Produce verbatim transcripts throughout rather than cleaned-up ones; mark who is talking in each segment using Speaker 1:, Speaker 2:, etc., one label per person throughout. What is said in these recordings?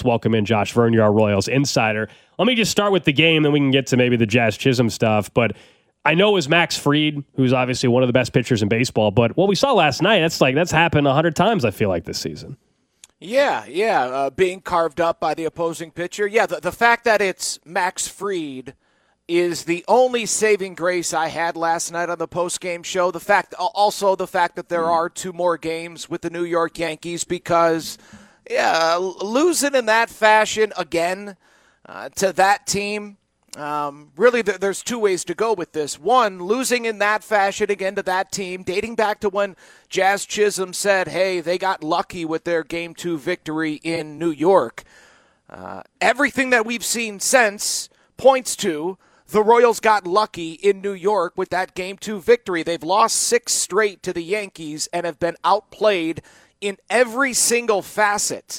Speaker 1: Let's welcome in Josh Verne, our Royals insider. Let me just start with the game, then we can get to maybe the Jazz Chisholm stuff. But I know it was Max Fried, who's obviously one of the best pitchers in baseball. But what we saw last night, that's like that's happened a hundred times, I feel like, this season.
Speaker 2: Yeah, yeah, uh, being carved up by the opposing pitcher. Yeah, the, the fact that it's Max Fried is the only saving grace I had last night on the post-game show. The fact, also the fact that there are two more games with the New York Yankees, because, yeah, losing in that fashion again uh, to that team, um, really th- there's two ways to go with this. One, losing in that fashion again to that team, dating back to when Jazz Chisholm said, hey, they got lucky with their Game two victory in New York. Uh, everything that we've seen since points to the Royals got lucky in New York with that Game two victory. They've lost six straight to the Yankees and have been outplayed in every single facet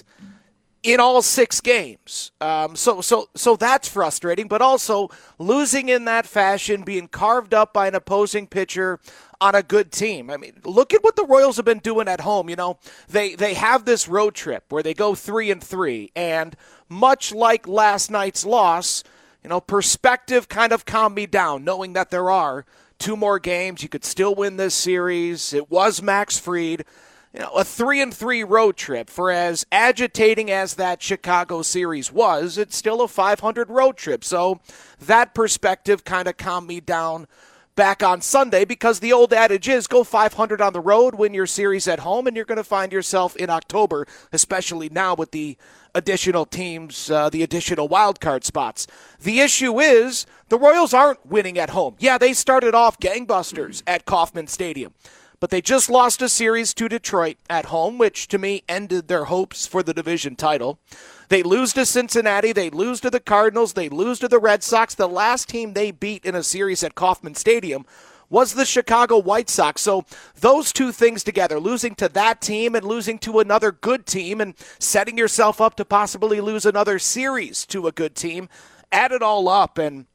Speaker 2: in all six games. Um, so, so, so that's frustrating, but also losing in that fashion, being carved up by an opposing pitcher on a good team. I mean, look at what the Royals have been doing at home. You know, they, they have this road trip where they go three and three, and much like last night's loss, you know, perspective kind of calmed me down, knowing that there are two more games. You could still win this series. It was Max Fried. You know, a three and three road trip, for as agitating as that Chicago series was, it's still a five hundred road trip. So that perspective kind of calmed me down back on Sunday, because the old adage is go five hundred on the road, win your series at home, and you're going to find yourself in October, especially now with the additional teams, uh, the additional wild card spots. The issue is the Royals aren't winning at home. Yeah, they started off gangbusters at Kauffman Stadium, but they just lost a series to Detroit at home, which to me ended their hopes for the division title. They lose to Cincinnati. They lose to the Cardinals. They lose to the Red Sox. The last team they beat in a series at Kauffman Stadium was the Chicago White Sox. So those two things together, losing to that team and losing to another good team and setting yourself up to possibly lose another series to a good team, add it all up, and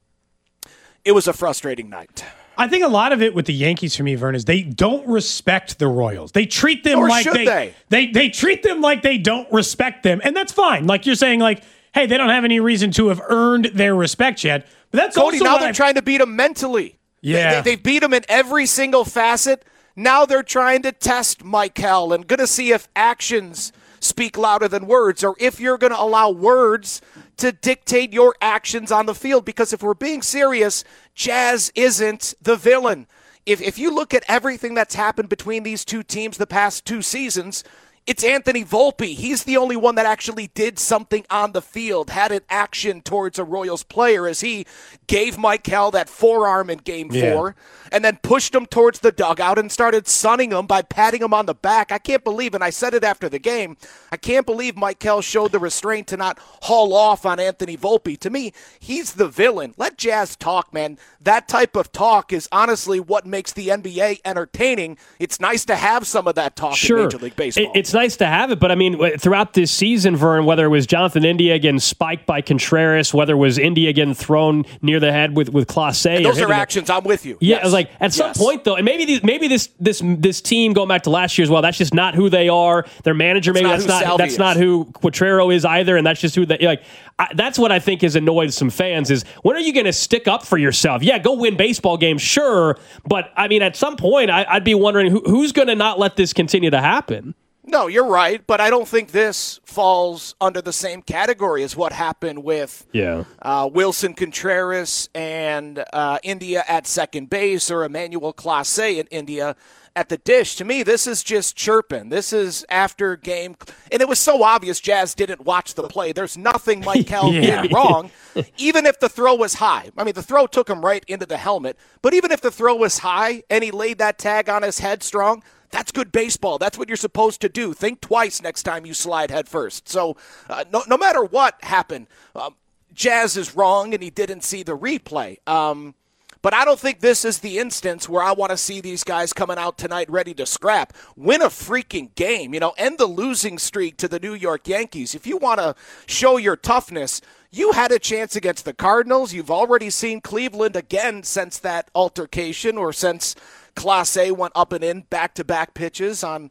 Speaker 2: it was a frustrating night.
Speaker 3: I think a lot of it with the Yankees for me, Vern, is they don't respect the Royals. They treat them
Speaker 2: or
Speaker 3: like
Speaker 2: should
Speaker 3: they,
Speaker 2: they
Speaker 3: they they treat them like they don't respect them, and that's fine. Like you're saying, like, hey, they don't have any reason to have earned their respect yet. But that's
Speaker 2: Cody,
Speaker 3: also
Speaker 2: now
Speaker 3: what
Speaker 2: they're
Speaker 3: I,
Speaker 2: trying to beat them mentally.
Speaker 3: Yeah,
Speaker 2: they, they, they've beat them in every single facet. Now they're trying to test Michael and going to see if actions speak louder than words, or if you're going to allow words to dictate your actions on the field. Because if we're being serious, Jazz isn't the villain. If if you look at everything that's happened between these two teams the past two seasons, it's Anthony Volpe. He's the only one that actually did something on the field, had an action towards a Royals player, as he gave Michael that forearm in game
Speaker 3: yeah.
Speaker 2: four and then pushed him towards the dugout and started sunning him by patting him on the back. I can't believe, and I said it after the game, I can't believe Michael showed the restraint to not haul off on Anthony Volpe. To me, he's the villain. Let Jazz talk, man. That type of talk is honestly what makes the N B A entertaining. It's nice to have some of that talk
Speaker 1: sure.
Speaker 2: in Major League Baseball.
Speaker 1: It, it's nice to have it, but I mean, throughout this season, Vern, whether it was Jonathan India getting spiked by Contreras, whether it was India getting thrown near the head with, with Clase.
Speaker 2: Those are actions. I'm with you.
Speaker 1: Yeah,
Speaker 2: yes.
Speaker 1: I was like, at some
Speaker 2: yes.
Speaker 1: point, though, and maybe these, maybe this this this team, going back to last year as well, that's just not who they are. Their manager, maybe
Speaker 2: that's
Speaker 1: that's
Speaker 2: not
Speaker 1: not that's
Speaker 2: is.
Speaker 1: not who Quatrero is either, and that's just who they, like, I, that's what I think has annoyed some fans is, when are you going to stick up for yourself? Yeah, go win baseball games, sure, but, I mean, at some point, I, I'd be wondering who, who's going to not let this continue to happen?
Speaker 2: No, you're right, but I don't think this falls under the same category as what happened with
Speaker 1: yeah.
Speaker 2: uh, Wilson Contreras and uh, India at second base, or Emmanuel Clase in India at the dish. To me, this is just chirping. This is after game, and it was so obvious Jazz didn't watch the play. There's nothing Michael
Speaker 1: yeah.
Speaker 2: did wrong, even if the throw was high. I mean, the throw took him right into the helmet, but even if the throw was high and he laid that tag on his head strong, that's good baseball. That's what you're supposed to do. Think twice next time you slide head first. So uh, no, no matter what happened, um, Jazz is wrong and he didn't see the replay. Um, but I don't think this is the instance where I want to see these guys coming out tonight ready to scrap. Win a freaking game. You know, end the losing streak to the New York Yankees. If you want to show your toughness, you had a chance against the Cardinals. You've already seen Cleveland again since that altercation, or since Clase went up and in back-to-back pitches on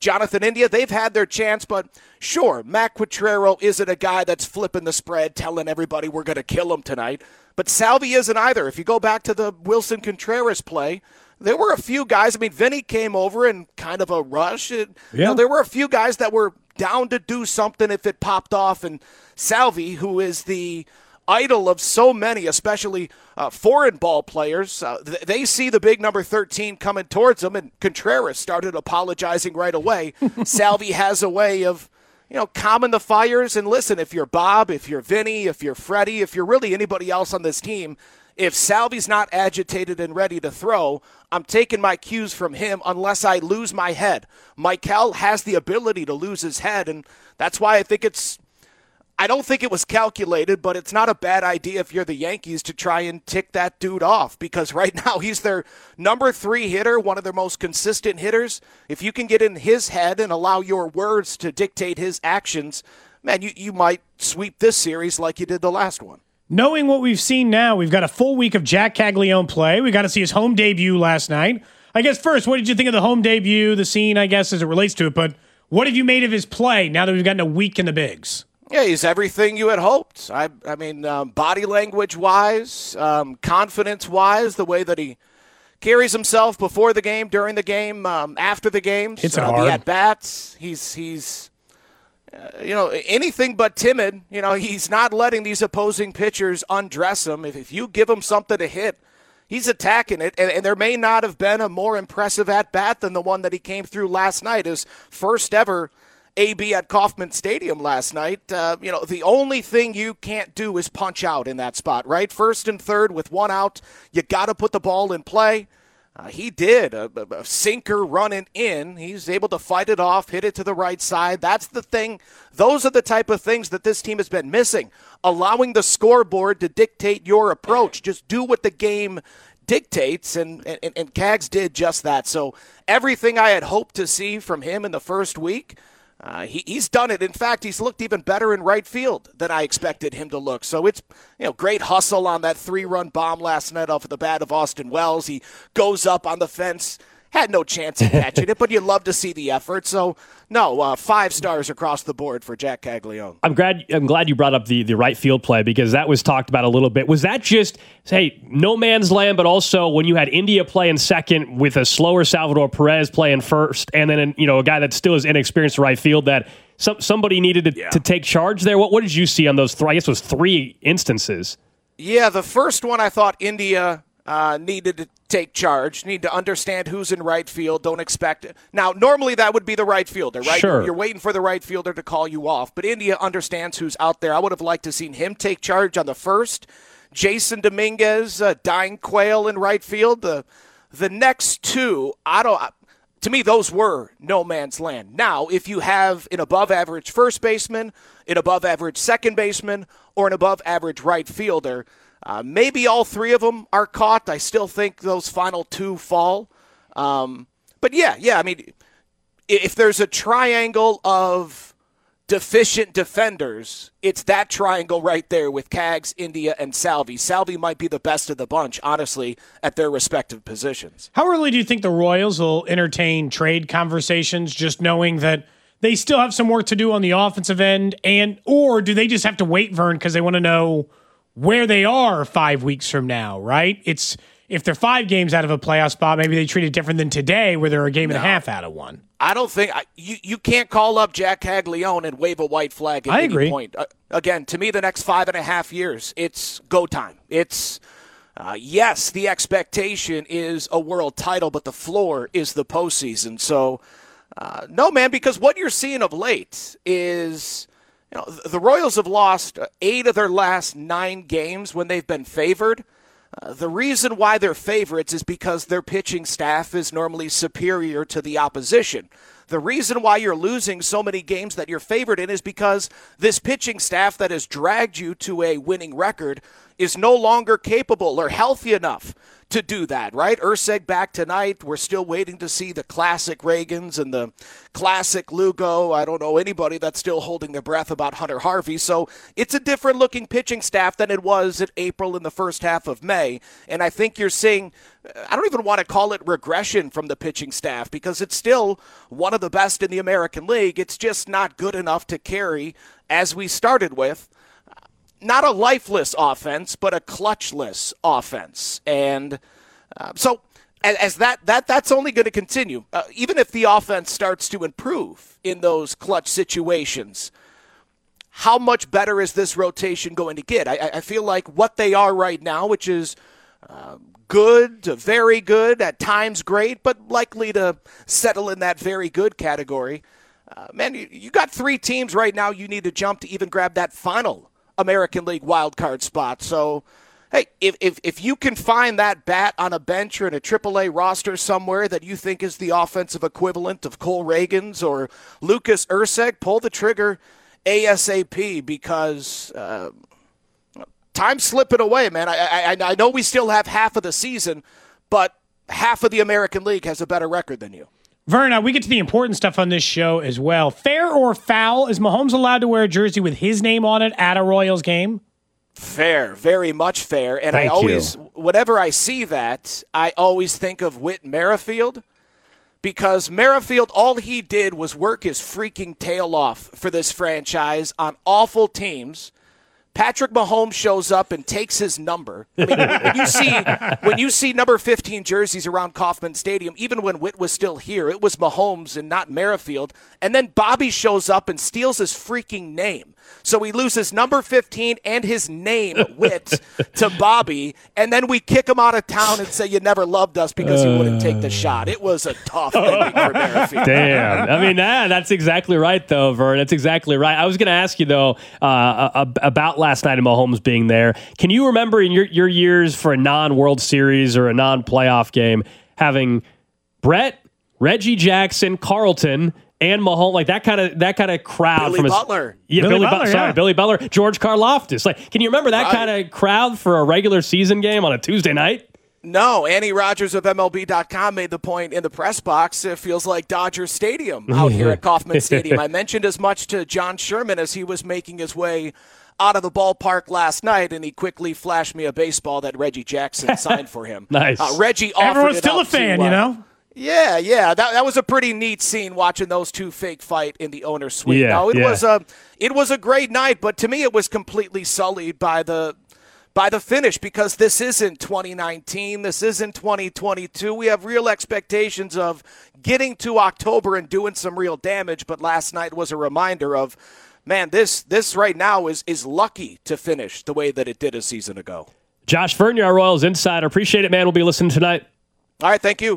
Speaker 2: Jonathan India, they've had their chance, but sure, Matt Quatrero isn't a guy that's flipping the spread, telling everybody we're going to kill him tonight. But Salvi isn't either. If you go back to the Wilson Contreras play, there were a few guys. I mean, Vinny came over in kind of a rush. It, yeah. You know, there were a few guys that were down to do something if it popped off. And Salvi, who is the idol of so many, especially uh, foreign ball players, uh, th- they see the big number thirteen coming towards them, and Contreras started apologizing right away. Salvi has a way of, you know, calming the fires. And listen, if you're Bob, if you're Vinny, if you're Freddie, if you're really anybody else on this team, if Salvi's not agitated and ready to throw, I'm taking my cues from him unless I lose my head. Michael has the ability to lose his head, and that's why I think it's I don't think it was calculated, but it's not a bad idea if you're the Yankees to try and tick that dude off, because right now he's their number three hitter, one of their most consistent hitters. If you can get in his head and allow your words to dictate his actions, man, you, you might sweep this series like you did the last one.
Speaker 3: Knowing what we've seen now, we've got a full week of Jack Caglione play. We got to see his home debut last night. I guess first, what did you think of the home debut, the scene, I guess, as it relates to it, but what have you made of his play now that we've gotten a week in the bigs?
Speaker 2: Yeah, he's everything you had hoped. I, I mean, um, body language-wise, um, confidence-wise, the way that he carries himself before the game, during the game, um, after the game.
Speaker 3: It's
Speaker 2: uh,
Speaker 3: hard.
Speaker 2: The at-bats, he's, he's uh, you know, anything but timid. You know, he's not letting these opposing pitchers undress him. If, if you give him something to hit, he's attacking it. And, and there may not have been a more impressive at-bat than the one that he came through last night, his first ever A B at Kauffman Stadium last night. Uh, you know, the only thing you can't do is punch out in that spot, right? First and third with one out, you got to put the ball in play. Uh, he did. A, a sinker running in. He's able to fight it off, hit it to the right side. That's the thing. Those are the type of things that this team has been missing, allowing the scoreboard to dictate your approach. Just do what the game dictates, and, and, and Cags did just that. So everything I had hoped to see from him in the first week, Uh, he, he's done it. In fact, he's looked even better in right field than I expected him to look. So it's, you know, great hustle on that three-run bomb last night off of the bat of Austin Wells. He goes up on the fence, had no chance of catching it, but you love to see the effort. So, no, uh, five stars across the board for Jack Caglione.
Speaker 1: I'm glad I'm glad you brought up the, the right field play, because that was talked about a little bit. Was that just, hey, no man's land, but also when you had India playing second with a slower Salvador Perez playing first, and then, you know, a guy that still is inexperienced in right field, that some, somebody needed to, yeah. to take charge there? What, what did you see on those three? I guess it was three instances.
Speaker 2: Yeah, the first one I thought India uh, needed to take charge, need to understand who's in right field, don't expect it. Now, normally that would be the right fielder, right?
Speaker 1: Sure.
Speaker 2: You're, you're waiting for the right fielder to call you off, but India understands who's out there. I would have liked to seen him take charge on the first. Jason Dominguez, uh, dying quail in right field. The the next two, I don't. To me, those were no man's land. Now, if you have an above-average first baseman, an above-average second baseman, or an above-average right fielder, Uh, maybe all three of them are caught. I still think those final two fall. Um, but, yeah, yeah, I mean, if there's a triangle of deficient defenders, it's that triangle right there with Cags, India, and Salvi. Salvi might be the best of the bunch, honestly, at their respective positions.
Speaker 3: How early do you think the Royals will entertain trade conversations, just knowing that they still have some work to do on the offensive end? And or do they just have to wait, Vern, because they want to know where they are five weeks from now, right? It's if they're five games out of a playoff spot, maybe they treat it different than today where they're a game no, and a half out of one.
Speaker 2: I don't think I, you you can't call up Jack Caglione and wave a white flag at
Speaker 3: I
Speaker 2: any
Speaker 3: agree.
Speaker 2: point. Uh, again, to me, the next five and a half years, it's go time. It's uh, yes, the expectation is a world title, but the floor is the postseason. So uh, no, man, because what you're seeing of late is, you know, the Royals have lost eight of their last nine games when they've been favored. Uh, the reason why they're favorites is because their pitching staff is normally superior to the opposition. The reason why you're losing so many games that you're favored in is because this pitching staff that has dragged you to a winning record is no longer capable or healthy enough to do that, right? Urseg back tonight. We're still waiting to see the classic Reagans and the classic Lugo. I don't know anybody that's still holding their breath about Hunter Harvey. So it's a different looking pitching staff than it was in April in the first half of May. And I think you're seeing, I don't even want to call it regression from the pitching staff because it's still one of the best in the American League. It's just not good enough to carry, as we started with, not a lifeless offense, but a clutchless offense. And uh, so as, as that, that that's only going to continue. Uh, even if the offense starts to improve in those clutch situations, how much better is this rotation going to get? I, I feel like what they are right now, which is uh, good to very good, at times great, but likely to settle in that very good category. Uh, man, you, you got three teams right now you need to jump to even grab that final American League wildcard spot. So, hey, if, if if you can find that bat on a bench or in a triple A roster somewhere that you think is the offensive equivalent of Cole Reagans or Lucas Urseg, pull the trigger ASAP because uh, time's slipping away, man. I, I, I know we still have half of the season, but half of the American League has a better record than you.
Speaker 3: Verna, we get to the important stuff on this show as well. Fair or foul, is Mahomes allowed to wear a jersey with his name on it at a Royals game?
Speaker 2: Fair, very much fair. And
Speaker 1: Thank
Speaker 2: I always,
Speaker 1: you.
Speaker 2: whenever I see that, I always think of Whit Merrifield because Merrifield, all he did was work his freaking tail off for this franchise on awful teams. Patrick Mahomes shows up and takes his number. I mean, when you see when you see number fifteen jerseys around Kauffman Stadium, even when Whit was still here, it was Mahomes and not Merrifield. And then Bobby shows up and steals his freaking name. So he loses number fifteen and his name, Whit, to Bobby. And then we kick him out of town and say, you never loved us because you wouldn't take the shot. It was a tough ending for Merrifield.
Speaker 1: Damn. I mean, nah, that's exactly right, though, Vern. That's exactly right. I was going to ask you, though, uh, about last night and Mahomes being there. Can you remember in your, your years for a non-World Series or a non-playoff game having Brett, Reggie Jackson, Carlton, and Mahomes, like that kind of that kind of crowd
Speaker 2: Billy
Speaker 1: from his,
Speaker 2: Butler.
Speaker 1: Yeah,
Speaker 3: Billy
Speaker 1: Billy
Speaker 3: Butler,
Speaker 1: Butler. Sorry,
Speaker 3: yeah.
Speaker 1: Billy Butler, George Karlaftis. Like, can you remember that
Speaker 2: Right.
Speaker 1: kind of crowd for a regular season game on a Tuesday night?
Speaker 2: No, Annie Rogers of M L B dot com made the point in the press box. It feels like Dodger Stadium out here at Kauffman Stadium. I mentioned as much to John Sherman as he was making his way out of the ballpark last night, and he quickly flashed me a baseball that Reggie Jackson signed for him.
Speaker 1: Nice.
Speaker 2: Uh, Reggie offered
Speaker 3: Everyone's
Speaker 2: it
Speaker 3: still
Speaker 2: up
Speaker 3: a fan,
Speaker 2: to, uh,
Speaker 3: you know?
Speaker 2: Yeah, yeah, that that was a pretty neat scene watching those two fake fight in the owner's suite.
Speaker 1: Yeah,
Speaker 2: no, it
Speaker 1: yeah.
Speaker 2: was a it was a great night, but to me it was completely sullied by the by the finish because this isn't twenty nineteen, this isn't twenty twenty-two. We have real expectations of getting to October and doing some real damage, but last night was a reminder of, man, this this right now is is lucky to finish the way that it did a season ago.
Speaker 1: Josh Vernier, our Royals insider. Appreciate it, man. We'll be listening tonight.
Speaker 2: All right, thank you.